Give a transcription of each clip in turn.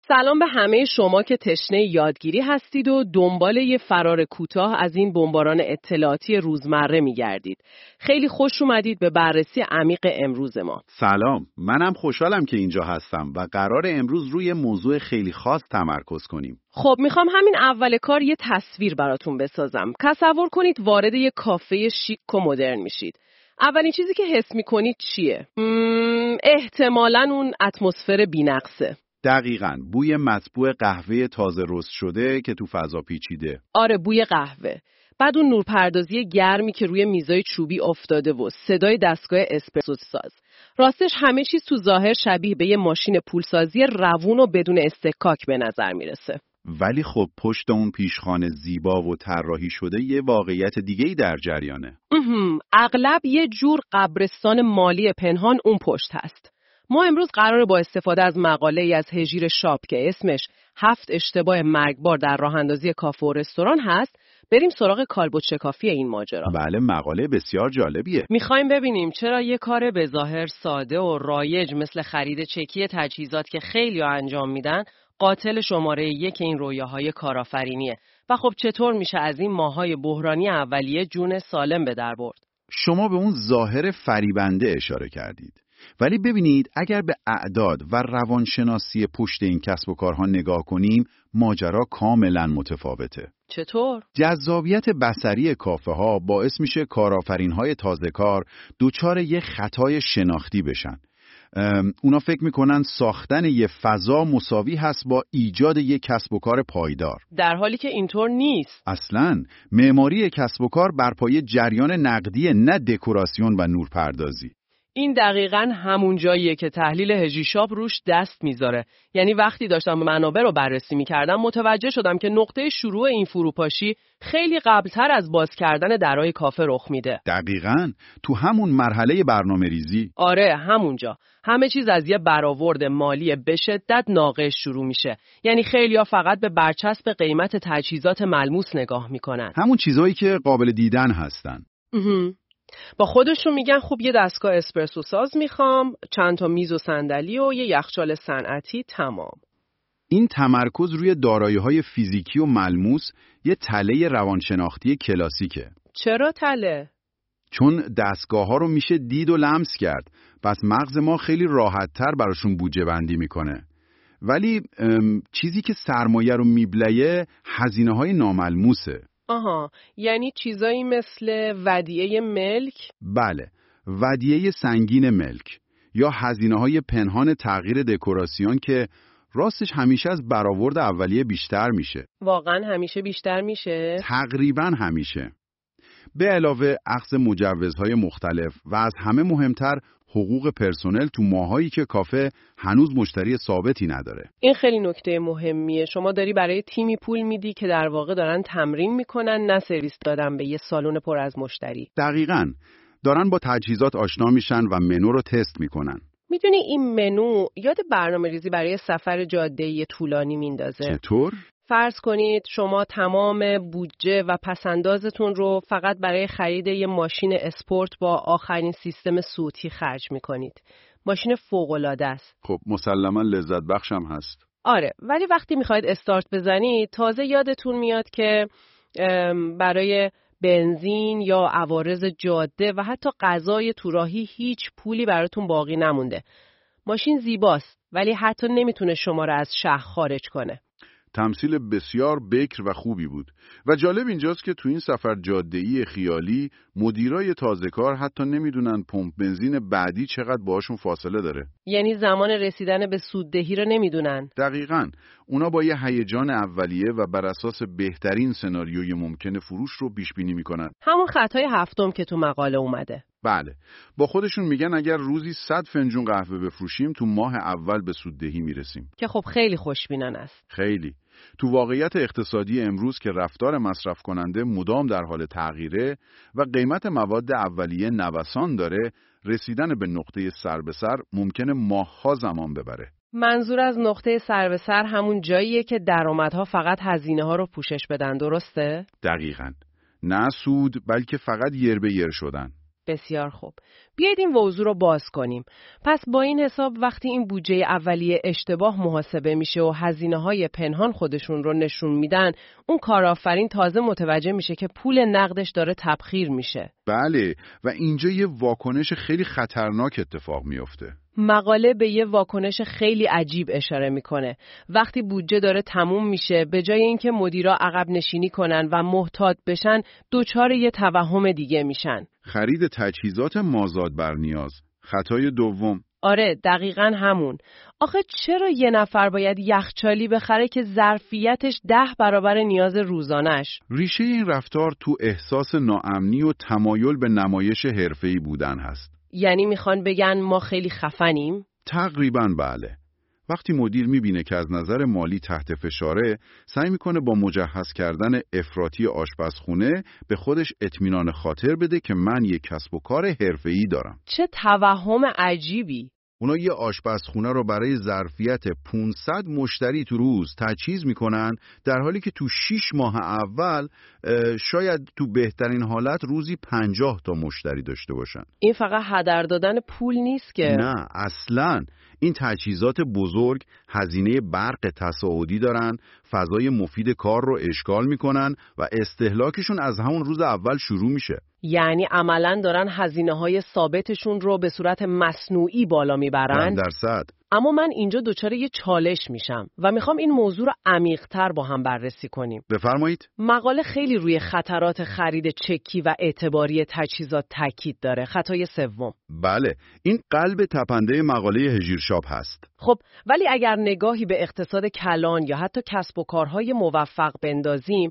سلام به همه شما که تشنه یادگیری هستید و دنبال یه فرار کوتاه از این بمباران اطلاعاتی روزمره می‌گردید. خیلی خوش اومدید به بررسی عمیق امروز ما. سلام، منم خوشحالم که اینجا هستم و قرار امروز روی موضوع خیلی خاص تمرکز کنیم. خب میخوام همین اول کار یه تصویر براتون بسازم. تصور کنید وارد یه کافه شیک و مدرن میشید. اولین چیزی که حس میکنید چیه؟ احتمالاً اون اتمسفر بی‌نقصه. دقیقاً، بوی مطبوع قهوه تازه رست شده که تو فضا پیچیده. آره، بوی قهوه. بعد اون نورپردازی گرمی که روی میزای چوبی افتاده و صدای دستگاه اسپرسو ساز. راستش همه چیز تو ظاهر شبیه به یه ماشین پولسازی روون و بدون استکاک به نظر میرسه. ولی خب پشت اون پیشخوان زیبا و طراحی شده یه واقعیت دیگه‌ای در جریانه. اغلب یه جور قبرستان مالی پنهان اون پشت هست. ما امروز قراره با استفاده از مقاله‌ای از هژیر شاپ که اسمش 7 اشتباه مرگبار در راه‌اندازی کافه و رستوران هست، بریم سراغ کالبد شکافی این ماجرا. بله، مقاله بسیار جالبیه. میخوایم ببینیم چرا یه کار به ظاهر ساده و رایج مثل خرید چکی تجهیزات که خیلی‌ها انجام میدن، قاتل شماره 1 این رویاهای کارآفرینیه و خب چطور میشه از این ماهای بحرانی اولیه جون سالم به در برد؟ شما به اون ظاهر فریبنده اشاره کردید. ولی ببینید اگر به اعداد و روانشناسی پشت این کسب و کارها نگاه کنیم، ماجرا کاملا متفاوته. چطور؟ جذابیت بصری کافه ها باعث میشه کارآفرین های تازه کار دوچار یه خطای شناختی بشن. اونا فکر میکنن ساختن یه فضا مساوی هست با ایجاد یه کسب و کار پایدار، در حالی که اینطور نیست. اصلاً معماری کسب و کار بر پایه جریان نقدی، نه دکوراسیون و نورپردازی. این دقیقاً همون جاییه که تحلیل هژیشاپ روش دست میذاره. یعنی وقتی داشتم منابع رو بررسی میکردم متوجه شدم که نقطه شروع این فروپاشی خیلی قبلتر از باز کردن درای کافه رخ میده. دقیقاً تو همون مرحله برنامه ریزی. آره، همونجا. همه چیز از یه برآورد مالی به شدت ناقص شروع میشه. یعنی خیلیا فقط به برچسب قیمت تجهیزات ملموس نگاه میکنن. همون چیزایی که قابل دیدن هستن. با خودشون میگن خب یه دستگاه اسپرسو ساز میخوام، چند تا میز و صندلی و یه یخچال صنعتی، تمام. این تمرکز روی دارایی‌های فیزیکی و ملموس یه تله روانشناختی کلاسیکه. چرا تله؟ چون دستگاه‌ها رو میشه دید و لمس کرد، پس مغز ما خیلی راحت‌تر براشون بودجه بندی میکنه. ولی چیزی که سرمایه رو میبلعه هزینه‌های ناملموسه. آها، یعنی چیزایی مثل ودیعه ملک؟ بله، ودیعه سنگین ملک یا هزینه‌های پنهان تغییر دکوراسیون که راستش همیشه از برآورد اولیه بیشتر میشه. واقعا همیشه بیشتر میشه؟ تقریبا همیشه. به علاوه اخذ مجوزهای مختلف و از همه مهمتر حقوق پرسنل تو ماهایی که کافه هنوز مشتری ثابتی نداره. این خیلی نکته مهمیه. شما داری برای تیمی پول میدی که در واقع دارن تمرین میکنن، نه سرویس دادن به یه سالن پر از مشتری. دقیقاً. دارن با تجهیزات آشنا میشن و منو رو تست میکنن. میدونی این منو یاد برنامه‌ریزی برای سفر جاده‌ای طولانی میندازه. چطور؟ فرض کنید شما تمام بودجه و پسندازتون رو فقط برای خرید یه ماشین اسپورت با آخرین سیستم صوتی خرج میکنید. ماشین فوق‌العاده است. خب مسلماً لذت بخشم هست. آره، ولی وقتی میخواید استارت بزنید تازه یادتون میاد که برای بنزین یا عوارض جاده و حتی غذای تو راهی هیچ پولی براتون باقی نمونده. ماشین زیباست ولی حتی نمیتونه شما رو از شهر خارج کنه. تمثیل بسیار بکر و خوبی بود و جالب اینجاست که تو این سفر جاده‌ای خیالی مدیرای تازه کار حتی نمیدونن پمپ بنزین بعدی چقدر باهاشون فاصله داره. یعنی زمان رسیدن به سوددهی رو نمیدونن. دقیقاً. اونا با یه هیجان اولیه و بر اساس بهترین سناریوی ممکن فروش رو پیش بینی میکنن. همون خطای هفتم که تو مقاله اومده. بله. با خودشون میگن اگر روزی 100 فنجون قهوه بفروشیم تو ماه اول به سوددهی میرسیم. که خب خیلی خوشبینانه است. خیلی. تو واقعیت اقتصادی امروز که رفتار مصرف کننده مدام در حال تغییره و قیمت مواد اولیه نوسان داره، رسیدن به نقطه سر به سر ممکنه ماه‌ها زمان ببره. منظور از نقطه سر به سر همون جاییه که درآمدها فقط هزینه‌ها رو پوشش بدن، درسته؟ دقیقاً. نه سود بلکه فقط یر به یر شدن. بسیار خوب. بیایید این موضوع رو باز کنیم. پس با این حساب وقتی این بودجه اولیه اشتباه محاسبه میشه و هزینه‌های پنهان خودشون رو نشون میدن، اون کارآفرین تازه متوجه میشه که پول نقدش داره تبخیر میشه. بله، و اینجا یه واکنش خیلی خطرناک اتفاق میفته. مقاله به یه واکنش خیلی عجیب اشاره میکنه. وقتی بودجه داره تموم میشه، به جای اینکه مدیرا عقب نشینی کنن و محتاط بشن، دچار یه توهم دیگه میشن. خرید تجهیزات مازاد بر نیاز. خطای دوم. آره، دقیقاً همون. آخه چرا یه نفر باید یخچالی بخره که ظرفیتش 10 برابر نیاز روزانش؟ ریشه این رفتار تو احساس ناامنی و تمایل به نمایش حرفه‌ای بودن هست. یعنی میخوان بگن ما خیلی خفنیم؟ تقریباً بله. وقتی مدیر میبینه که از نظر مالی تحت فشاره، سعی میکنه با مجهز کردن افراطی آشپزخونه به خودش اطمینان خاطر بده که من یک کسب و کار حرفه‌ای دارم. چه توهم عجیبی! اونا یه آشپزخونه رو برای ظرفیت 500 مشتری تو روز تجهیز میکنن، در حالی که تو 6 ماه اول شاید تو بهترین حالت روزی 50 تا مشتری داشته باشن. این فقط هدر دادن پول نیست که؟ نه اصلاً. این تجهیزات بزرگ هزینه برق تصاعدی دارن، فضای مفید کار رو اشغال میکنن و استهلاکشون از همون روز اول شروع میشه. یعنی عملاً دارن هزینه‌های ثابتشون رو به صورت مصنوعی بالا میبرن؟ 100%. اما من اینجا دچار یه چالش میشم و میخوام این موضوع رو عمیق‌تر با هم بررسی کنیم. بفرمایید. مقاله خیلی روی خطرات خرید چکی و اعتباری تجهیزات تاکید داره. خطای سوم. بله، این قلب تپنده مقاله هژیرشاپ هست. خب ولی اگر نگاهی به اقتصاد کلان یا حتی کسب و کارهای موفق بندازیم،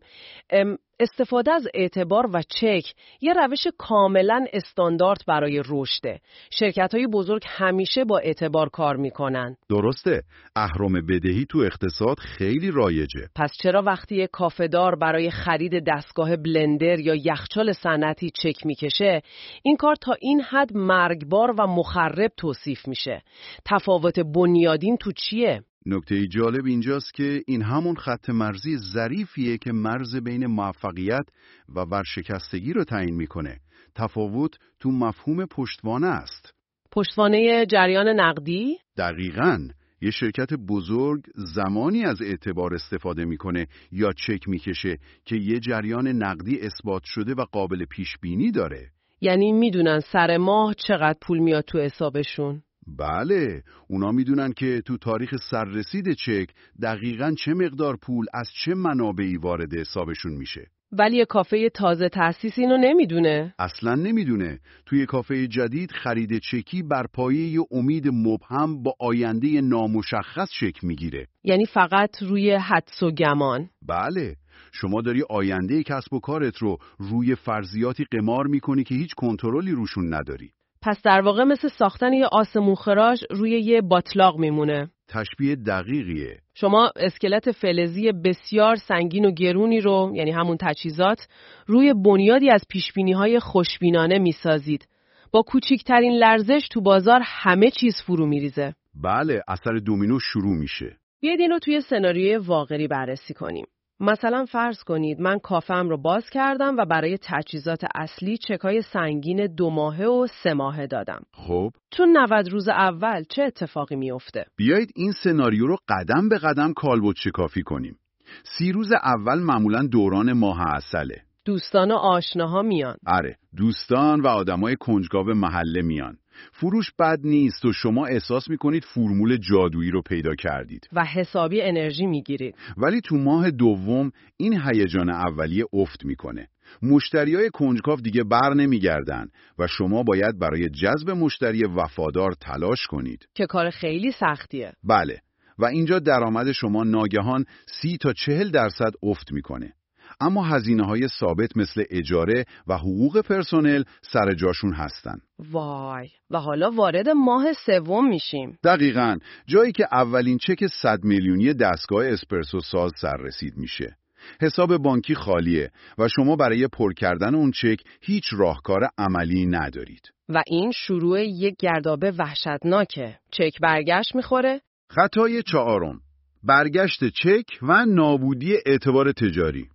استفاده از اعتبار و چک یه روش کاملا استاندارد برای رشده. شرکت‌های بزرگ همیشه با اعتبار کار میکنن. درسته. اهرم بدهی تو اقتصاد خیلی رایجه. پس چرا وقتی یک کافه‌دار برای خرید دستگاه بلندر یا یخچال صنعتی چک میکشه، این کار تا این حد مرگبار و مخرب توصیف میشه؟ تفاوت بنیادین تو چیه؟ نکته جالب اینجاست که این همون خط مرزی ظریفیه که مرز بین موفقیت و ورشکستگی رو تعیین میکنه. تفاوت تو مفهوم پشتوانه است. پشتوانه جریان نقدی؟ دقیقاً. یه شرکت بزرگ زمانی از اعتبار استفاده میکنه یا چک میکشه که یه جریان نقدی اثبات شده و قابل پیش بینی داره. یعنی میدونن سر ماه چقدر پول میاد تو حسابشون؟ بله، اونا میدونن که تو تاریخ سررسید چک دقیقاً چه مقدار پول از چه منابعی وارد حسابشون میشه. ولی یه کافه تازه تأسیس اینو نمیدونه. اصلاً نمیدونه. توی کافه جدید خرید چکی بر پایه یه امید مبهم با آینده نامشخص شکل میگیره. یعنی فقط روی حدس و گمان. بله، شما داری آینده کسب و کارت رو روی فرضیاتی قمار میکنی که هیچ کنترلی روشون نداری. پس در واقع مثل ساختن یه آسمون خراش روی یه باتلاق میمونه. تشبیه دقیقیه. شما اسکلت فلزی بسیار سنگین و گرونی رو، یعنی همون تجهیزات، روی بنیادی از پیشبینی‌های خوشبینانه میسازید. با کوچکترین لرزش تو بازار همه چیز فرو میریزه. بله، اثر دومینو شروع میشه. بیاید این رو توی سناریوی واقعی بررسی کنیم. مثلا فرض کنید من کافه‌ام رو باز کردم و برای تجهیزات اصلی چکای سنگین 2 ماهه و 3 ماهه دادم. خب تو 90 روز اول چه اتفاقی میفته؟ بیایید این سناریو رو قدم به قدم کالبد شکافی کنیم. 30 روز اول معمولاً دوران ماه عسله. دوستان و آشناها میان. آره، دوستان و آدمای کنجکاو محله میان. فروش بد نیست و شما احساس میکنید فرمول جادویی رو پیدا کردید و حسابی انرژی میگیرید. ولی تو ماه دوم این هیجان اولیه افت میکنه. مشتریای کنجکاو دیگه بر نمیگردن و شما باید برای جذب مشتری وفادار تلاش کنید که کار خیلی سختیه. بله، و اینجا درآمد شما ناگهان 30 تا 40% افت میکنه. اما هزینه‌های ثابت مثل اجاره و حقوق پرسنل سر جاشون هستن. وای، و حالا وارد ماه سوم میشیم. دقیقاً، جایی که اولین چک 100 میلیونی دستگاه اسپرسو ساز سررسید میشه. حساب بانکی خالیه و شما برای پر کردن اون چک هیچ راهکار عملی ندارید. و این شروع یک گردابه وحشتناکه. چک برگشت میخوره؟ خطای 4، برگشت چک و نابودی اعتبار تجاری.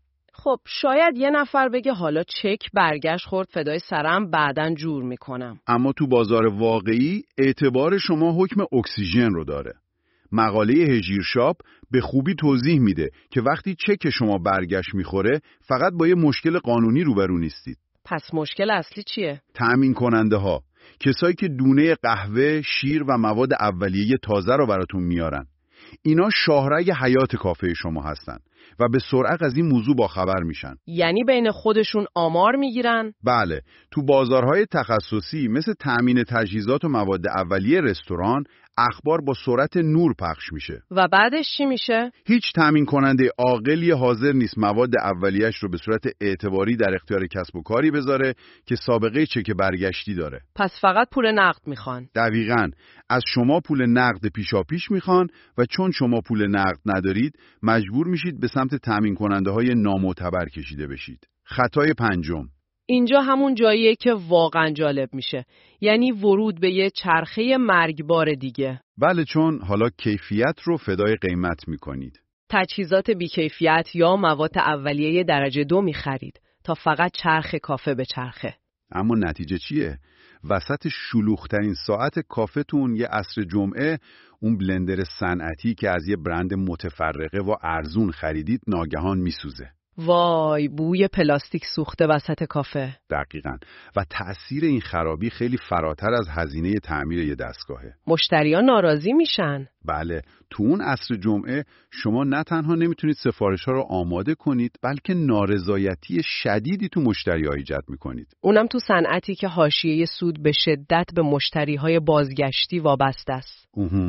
خب شاید یه نفر بگه حالا چک برگشت خورد فدای سرم بعدن جور میکنم. اما تو بازار واقعی اعتبار شما حکم اکسیژن رو داره. مقاله هژیرشاپ به خوبی توضیح میده که وقتی چک شما برگشت میخوره فقط با یه مشکل قانونی روبرو نیستید. پس مشکل اصلی چیه؟ تأمین کننده ها، کسایی که دونه قهوه، شیر و مواد اولیه تازه رو براتون میارن. اینا شاهرگ حیات کافه شما هستن و به سرعت از این موضوع باخبر میشن. یعنی بین خودشون آمار میگیرن؟ بله، تو بازارهای تخصصی مثل تأمین تجهیزات و مواد اولیه رستوران، اخبار با سرعت نور پخش میشه. و بعدش چی میشه؟ هیچ تأمین کننده عاقلی حاضر نیست مواد اولیه‌اش رو به صورت اعتباری در اختیار کسب و کاری بذاره که سابقه چک برگشتی داره. پس فقط پول نقد میخوان. دقیقاً، از شما پول نقد پیشاپیش میخوان و چون شما پول نقد ندارید، مجبور میشید به سمت تأمین کننده های نامعتبر کشیده بشید. خطای پنجم، اینجا همون جاییه که واقعا جالب میشه. یعنی ورود به یه چرخه مرگبار دیگه. بله، چون حالا کیفیت رو فدای قیمت میکنید. تجهیزات بیکیفیت یا مواد اولیه درجه 2 میخرید تا فقط چرخ کافه به چرخه. اما نتیجه چیه؟ وسط شلوغ‌ترین ساعت کافتون یه عصر جمعه، اون بلندر صنعتی که از یه برند متفرقه و ارزون خریدید ناگهان میسوزه. وای، بوی پلاستیک سوخته وسط کافه. دقیقاً. و تأثیر این خرابی خیلی فراتر از هزینه تعمیر یه دستگاهه. مشتریان ناراضی میشن. بله، تو اون عصر جمعه شما نه تنها نمیتونید سفارش‌ها رو آماده کنید، بلکه نارضایتی شدیدی تو مشتری‌ها ایجاد میکنید. اونم تو صنعتی که حاشیه سود به شدت به مشتری‌های بازگشتی وابسته است.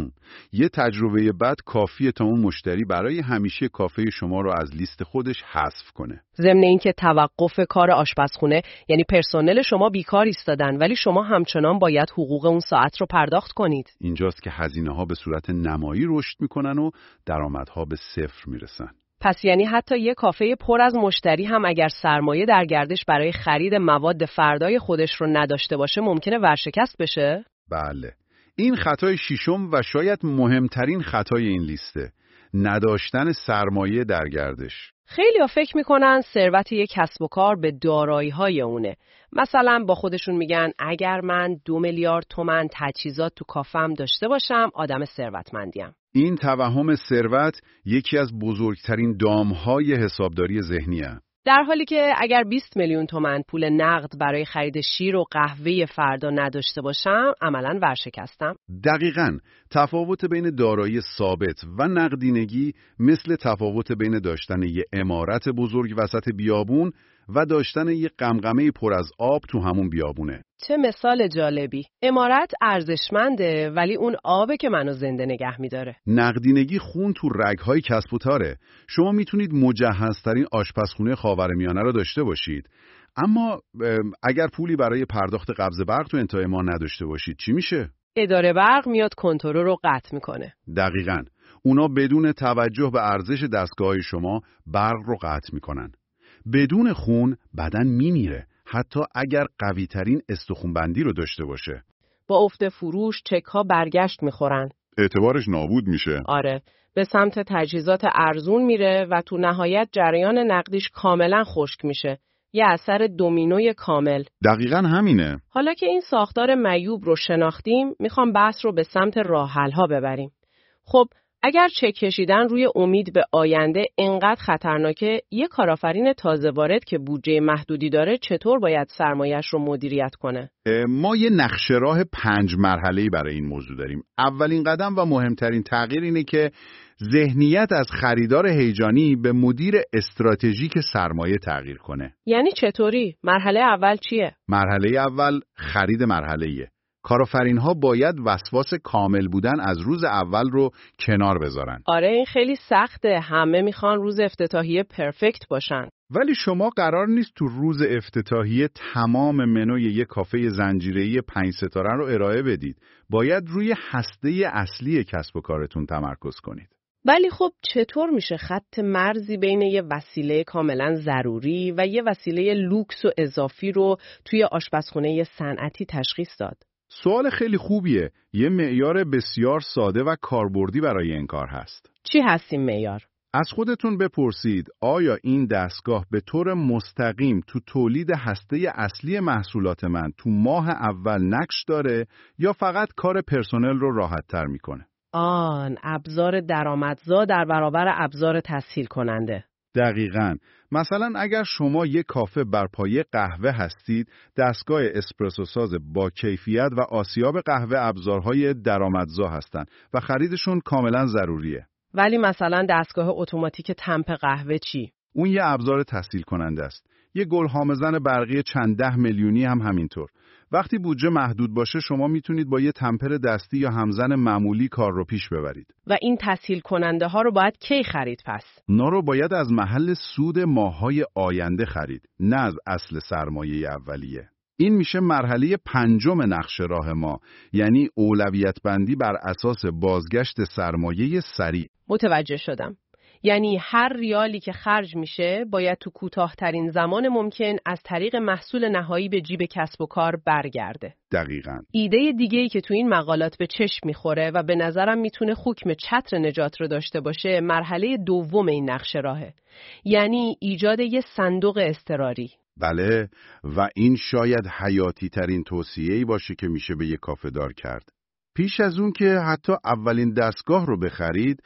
یه تجربه بد کافیه تا اون مشتری برای همیشه کافه شما رو از لیست خودش حذف کنه. ضمن اینکه توقف کار آشپزخونه، یعنی پرسنل شما بیکار ایستادن ولی شما همچنان باید حقوق اون ساعت رو پرداخت کنید. اینجاست که هزینه‌ها به صورت نمایی رشد میکنن و درآمدها به صفر میرسن. پس یعنی حتی یه کافه پر از مشتری هم اگر سرمایه در گردش برای خرید مواد فردای خودش رو نداشته باشه ممکنه ورشکست بشه؟ بله. این خطای ششم و شاید مهمترین خطای این لیسته، نداشتن سرمایه در گردش. خیلی‌ها فکر میکنن ثروت یک کسب و کار به دارایی‌های اونه. مثلا با خودشون میگن اگر من 2 میلیارد تومان تجهیزات تو کافم داشته باشم آدم ثروتمندیم. این توهم ثروت یکی از بزرگترین دامهای حسابداری ذهنیه. در حالی که اگر 20 میلیون تومان پول نقد برای خرید شیر و قهوه فردا نداشته باشم عملاً ورشکستم. دقیقاً، تفاوت بین دارایی ثابت و نقدینگی مثل تفاوت بین داشتن یه عمارت بزرگ وسط بیابون و داشتن یه قمقمه پر از آب تو همون بیابونه. چه مثال جالبی. عمارت ارزشمنده ولی اون آبه که منو زنده نگه میداره. نقدینگی خون تو رگ‌های کسب و کاره. شما میتونید مجهزترین آشپزخونه خاورمیانه رو داشته باشید، اما اگر پولی برای پرداخت قبض برق تو انتهای ماه نداشته باشید چی میشه؟ اداره برق میاد کنترل رو قطع میکنه. دقیقاً. اونا بدون توجه به ارزش دستگاه شما برق رو قطع میکنن. بدون خون بدن میمیره، حتی اگر قوی ترین استخونبندی رو داشته باشه. با افت فروش چک ها برگشت میخورن. اعتبارش نابود میشه. آره، به سمت تجهیزات ارزون میره و تو نهایت جریان نقدیش کاملا خشک میشه. یه اثر دومینوی کامل. دقیقاً همینه. حالا که این ساختار معیوب رو شناختیم، میخوام بحث رو به سمت راه حل ها ببریم. خب اگر چک کشیدن روی امید به آینده اینقدر خطرناکه، یه کارآفرین تازه وارد که بودجه محدودی داره چطور باید سرمایه‌اش رو مدیریت کنه؟ ما یه نقشه راه 5 مرحله‌ای برای این موضوع داریم. اولین قدم و مهمترین تغییر اینه که ذهنیت از خریدار هیجانی به مدیر استراتژیک سرمایه تغییر کنه. یعنی چطوری؟ مرحله اول چیه؟ مرحله اول خرید مرحله‌ایه. کارآفرین‌ها باید وسواس کامل بودن از روز اول رو کنار بذارن. آره، این خیلی سخته. همه میخوان روز افتتاحیه پرفکت باشن. ولی شما قرار نیست تو روز افتتاحیه تمام منوی یک کافه زنجیره‌ای 5 ستاره رو ارائه بدید. باید روی هسته اصلی کسب و کارتون تمرکز کنید. ولی خب چطور میشه خط مرزی بین یه وسیله کاملا ضروری و یه وسیله لوکس و اضافی رو توی آشپزخونه صنعتی تشخیص داد؟ سوال خیلی خوبیه. یه معیار بسیار ساده و کاربردی برای این کار هست. چی هست این معیار؟ از خودتون بپرسید آیا این دستگاه به طور مستقیم تو تولید هسته اصلی محصولات من تو ماه اول نقش داره یا فقط کار پرسنل رو راحت‌تر میکنه؟ ابزار درآمدزا در برابر ابزار تسهیل کننده. دقیقاً. مثلا اگر شما یک کافه بر پایه قهوه هستید، دستگاه اسپرسو ساز با کیفیت و آسیاب قهوه ابزارهای درآمدزا هستند و خریدشون کاملا ضروریه. ولی مثلا دستگاه اتوماتیک تمپ قهوه چی؟ اون یه ابزار تسهیل کننده است. یه گل‌هامزن برقی چند 10 میلیونی هم همینطور. وقتی بودجه محدود باشه شما میتونید با یه تمپر دستی یا همزن معمولی کار رو پیش ببرید. و این تسهیل کننده ها رو باید کی خرید پس؟ اونا رو باید از محل سود ماه‌های آینده خرید، نه از اصل سرمایه اولیه. این میشه مرحله 5 نقشه راه ما، یعنی اولویت بندی بر اساس بازگشت سرمایه سریع. متوجه شدم. یعنی هر ریالی که خرج میشه باید تو کوتاه‌ترین زمان ممکن از طریق محصول نهایی به جیب کسب و کار برگرده. دقیقاً. ایده دیگه‌ای که تو این مقالات به چشم میخوره و به نظرم میتونه حکم چتر نجات رو داشته باشه، مرحله 2 این نقشه راهه. یعنی ایجاد یه صندوق اضطراری. بله، و این شاید حیاتی ترین توصیه‌ای باشه که میشه به یک کافه دار کرد. پیش از اون که حتی اولین دستگاه رو بخرید،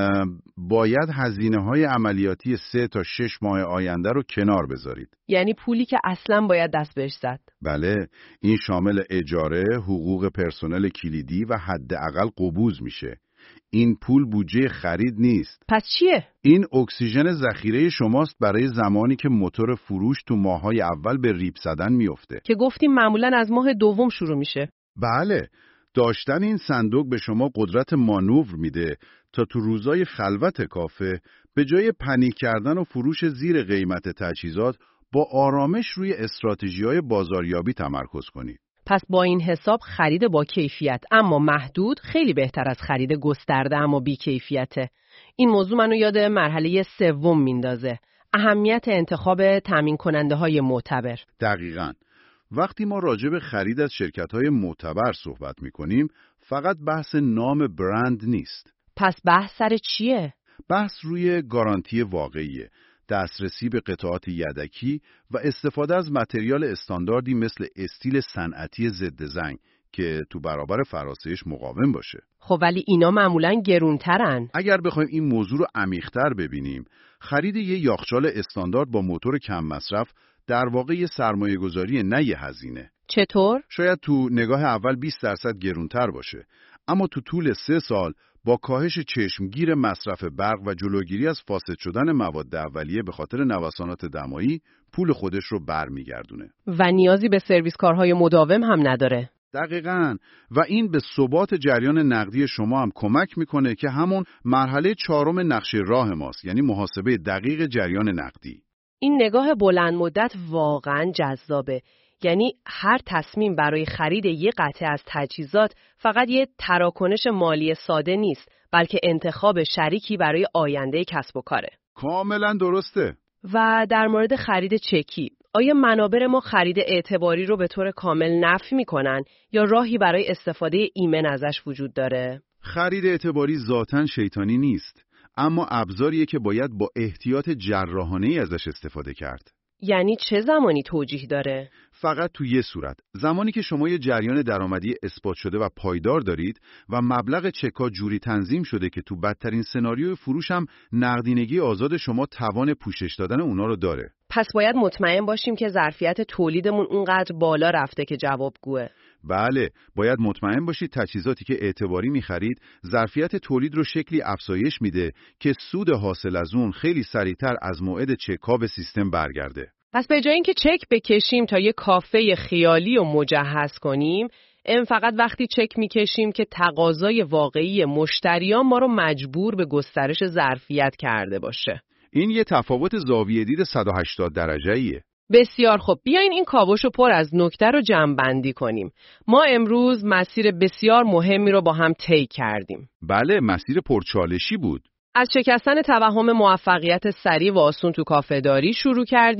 باید هزینه‌های عملیاتی 3 تا 6 ماه آینده رو کنار بذارید. یعنی پولی که اصلاً باید دست بهش زد. بله، این شامل اجاره، حقوق پرسنل کلیدی و حداقل قبوض میشه. این پول بودجه خرید نیست. پس چیه؟ این اکسیژن ذخیره شماست برای زمانی که موتور فروش تو ماه‌های اول به ریپ زدن میفته. که گفتیم معمولاً از ماه 2 شروع میشه. بله، داشتن این صندوق به شما قدرت مانور میده تا تو روزای خلوت کافه به جای پنیک کردن و فروش زیر قیمت تجهیزات با آرامش روی استراتژی‌های بازاریابی تمرکز کنید. پس با این حساب خرید با کیفیت اما محدود خیلی بهتر از خرید گسترده اما بی کیفیته. این موضوع منو یاد مرحله 3 میندازه. اهمیت انتخاب تامین کننده های معتبر. دقیقاً. وقتی ما راجع به خرید از شرکت‌های معتبر صحبت می‌کنیم، فقط بحث نام برند نیست. پس بحث سر چیه؟ بحث روی گارانتی واقعیه، دسترسی به قطعات یدکی و استفاده از متریال استانداردی مثل استیل صنعتی ضد زنگ که تو برابر فراسایش مقاوم باشه. خب ولی اینا معمولاً گرونترن. اگر بخوایم این موضوع رو عمیق‌تر ببینیم، خرید یه یاخچال استاندارد با موتور کم مصرف در واقع یه سرمایه‌گذاری نه یه هزینه. چطور؟ شاید تو نگاه اول 20% گرونتر باشه، اما تو طول 3 سال با کاهش چشمگیر مصرف برق و جلوگیری از فاسد شدن مواد اولیه به خاطر نوسانات دمایی پول خودش رو برمیگردونه. و نیازی به سرویس کارهای مداوم هم نداره. دقیقاً، و این به ثبات جریان نقدی شما هم کمک میکنه که همون مرحله 4 نقشه راه ماست، یعنی محاسبه دقیق جریان نقدی. این نگاه بلند مدت واقعاً جذابه. یعنی هر تصمیم برای خرید یک قطعه از تجهیزات فقط یه تراکنش مالی ساده نیست، بلکه انتخاب شریکی برای آینده کسب و کاره. کاملا درسته. و در مورد خرید چکی، آیا منابر ما خرید اعتباری رو به طور کامل نفی میکنن یا راهی برای استفاده ایمن ازش وجود داره؟ خرید اعتباری ذاتاً شیطانی نیست، اما ابزاریه که باید با احتیاط جراحانه‌ای ازش استفاده کرد. یعنی چه زمانی توجیه داره؟ فقط تو یه صورت، زمانی که شما یه جریان درآمدی اثبات شده و پایدار دارید و مبلغ چک‌ها جوری تنظیم شده که تو بدترین سناریوی فروش هم نقدینگی آزاد شما توان پوشش دادن اونا رو داره. پس باید مطمئن باشیم که ظرفیت تولیدمون اونقدر بالا رفته که جوابگوه. بله، باید مطمئن باشید تجهیزاتی که اعتباری می‌خرید ظرفیت تولید رو شکلی افزایش میده که سود حاصل از اون خیلی سریعتر از موعد چک‌ها به سیستم برگرده. پس به جای اینکه چک بکشیم تا یه کافه خیالی و مجهز کنیم، فقط وقتی چک میکشیم که تقاضای واقعی مشتریان ما رو مجبور به گسترش ظرفیت کرده باشه. این یه تفاوت زاویه دید 180 درجه‌ایه. بسیار خوب، بیاین این کاوشو پر از نکته رو جمع‌بندی کنیم. ما امروز مسیر بسیار مهمی رو با هم طی کردیم. بله، مسیر پرچالشی بود. از شکستن توهم موفقیت سریع و آسون تو کافه‌داری شروع کردیم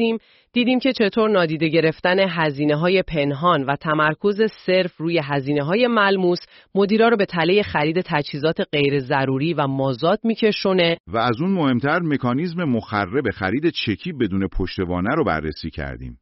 دیدیم که چطور نادیده گرفتن هزینه‌های پنهان و تمرکز صرف روی هزینه‌های ملموس مدیرا رو به تله خرید تجهیزات غیر ضروری و مازاد میکشونه و از اون مهمتر مکانیزم مخرب خرید چکی بدون پشتوانه رو بررسی کردیم.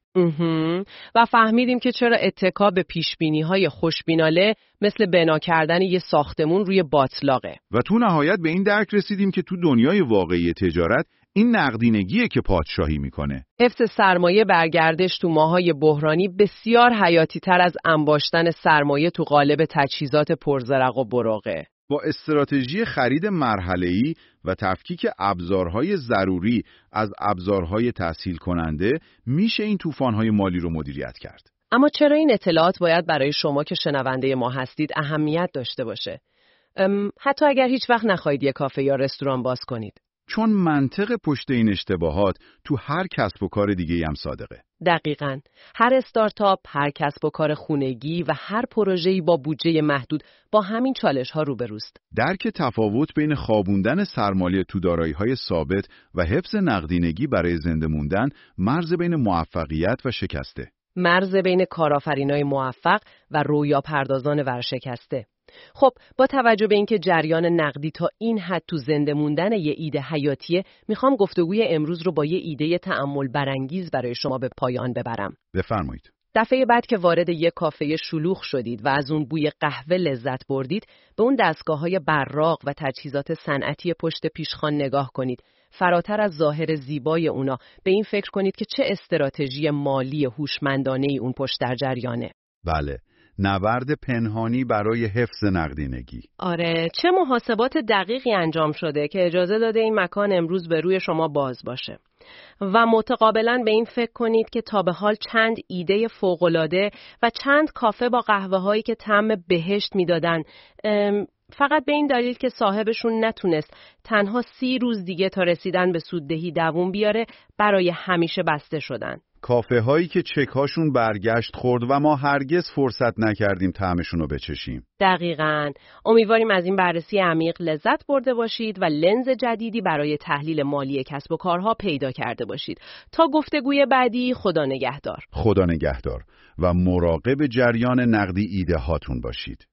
و فهمیدیم که چرا اتکا به پیشبینی‌های خوشبینانه مثل بنا کردن یه ساختمون روی باطلاقه. و تو نهایت به این درک رسیدیم که تو دنیای واقعی تجارت این نقدینگیه که پادشاهی میکنه. حفظ سرمایه برگردش تو ماهای بحرانی بسیار حیاتی تر از انباشتن سرمایه تو قالب تجهیزات پرزرق و براقه. با استراتژی خرید مرحله‌ای و تفکیک ابزارهای ضروری از ابزارهای تسهیل کننده میشه این طوفان‌های مالی رو مدیریت کرد. اما چرا این اطلاعات باید برای شما که شنونده ما هستید اهمیت داشته باشه؟ حتی اگر هیچ وقت نخواهید یک کافه یا رستوران باز کنید. چون منطق پشت این اشتباهات تو هر کسب و کار دیگه‌ای هم صادقه. دقیقاً. هر استارتاپ، هر کسب و کار خونگی و هر پروژه‌ای با بودجه محدود با همین چالش‌ها روبروست. درک تفاوت بین خوابوندن سرمایه تو دارایی‌های ثابت و حفظ نقدینگی برای زنده موندن مرز بین موفقیت و شکسته. مرز بین کارآفرینای موفق و رویاپردازان ورشکسته. خب با توجه به اینکه جریان نقدی تا این حد تو زنده موندن یه ایده حیاتیه، میخوام گفتگوی امروز رو با یه ایده تأمل برانگیز برای شما به پایان ببرم. بفرمایید. دفعه بعد که وارد یه کافه شلوغ شدید و از اون بوی قهوه لذت بردید، به اون دستگاه‌های براق و تجهیزات صنعتی پشت پیشخوان نگاه کنید. فراتر از ظاهر زیبای اونا، به این فکر کنید که چه استراتژی مالی هوشمندانه‌ای اون پشت در جریانه. بله. نبرد پنهانی برای حفظ نقدینگی. آره، چه محاسبات دقیقی انجام شده که اجازه داده این مکان امروز به روی شما باز باشه. و متقابلاً به این فکر کنید که تا به حال چند ایده فوق‌العاده و چند کافه با قهوه‌هایی که طعم بهشت میدادن، فقط به این دلیل که صاحبشون نتونست تنها 30 روز دیگه تا رسیدن به سوددهی دووم بیاره، برای همیشه بسته شدن. کافه هایی که چک‌هاشون برگشت خورد و ما هرگز فرصت نکردیم طعمشون رو بچشیم. دقیقاً. امیدواریم از این بررسی عمیق لذت برده باشید و لنز جدیدی برای تحلیل مالی کسب و کارها پیدا کرده باشید. تا گفتگوی بعدی، خدا نگهدار. خدا نگهدار و مراقب جریان نقدی ایده هاتون باشید.